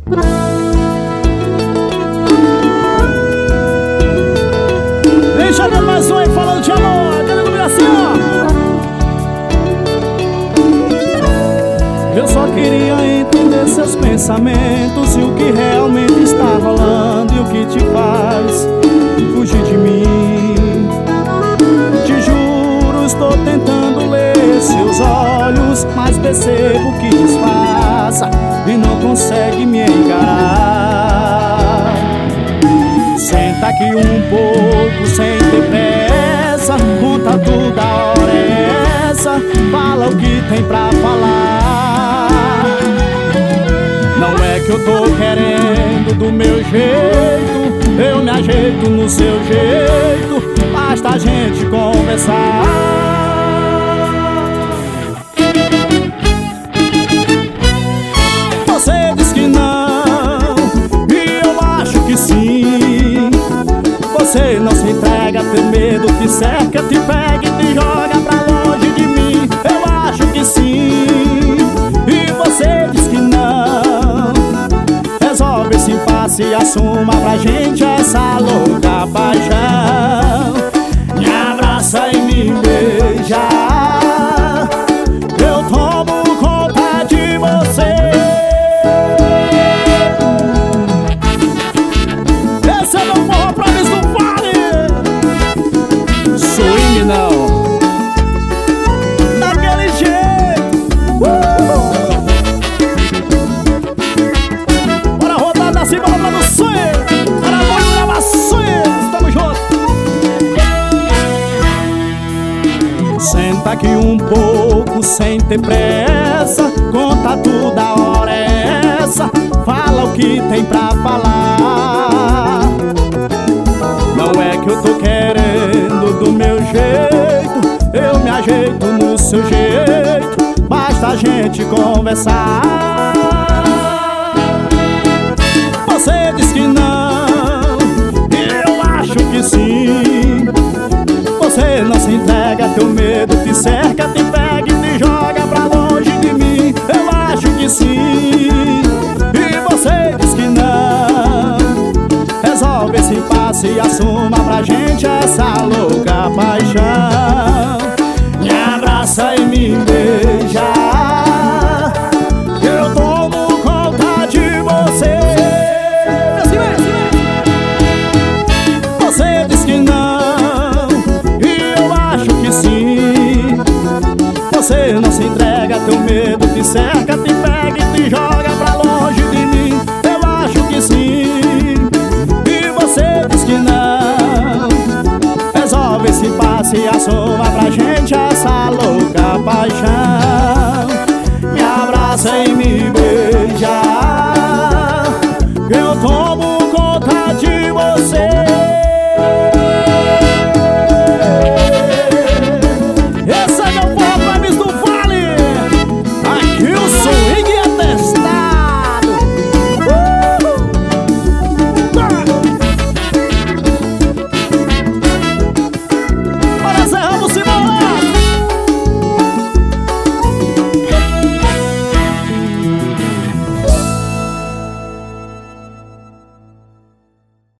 Vem chegando mais um aí falando de amor. Cadê comigo assim, ó? Eu só queria entender seus pensamentos e o que realmente está rolando e o que te faz fugir de mim. Te juro, estou tentando ler seus olhos, mas percebo que disfarça e não consegue me encarar. Senta aqui um pouco sem ter pressa, conta tudo, a hora é essa, fala o que tem pra falar. Não é que eu tô querendo do meu jeito, eu me ajeito no seu jeito, basta a gente conversar. Você diz que não, e eu acho que sim. Você não se entrega, tem medo, te cerca, te pega e te joga pra longe de mim. Eu acho que sim, e você diz que não. Resolve esse impasse e assuma pra gente essa louca paixão. Me abraça e me beija, eu tomo conta de você. Esse é meu forró pra mim do Vale. Swing não, daquele jeito. Bora rodar da cima, rodar no swing. Bora rodar swing, estamos juntos. Senta aqui um pouco sem ter pressa, conta tudo, a hora é essa, fala o que tem pra falar. Não é que eu tô querendo do meu jeito, eu me ajeito no seu jeito, basta a gente conversar. Você diz que não, eu acho que sim. Você não se entrega, teu medo te cerca, te pega e te joga pra longe de mim. Eu acho que sim, e você diz que não. Resolve esse impasse e assuma pra gente essa louca paixão. Me abraça e me beija, eu tomo conta de você. Você diz que não, e eu acho que sim. Você não se entrega, teu medo te cerca, te pega e te joga pra longe de mim. Eu acho que sim, e você diz que não. Resolve esse impasse e assuma pra gente essa louca paixão.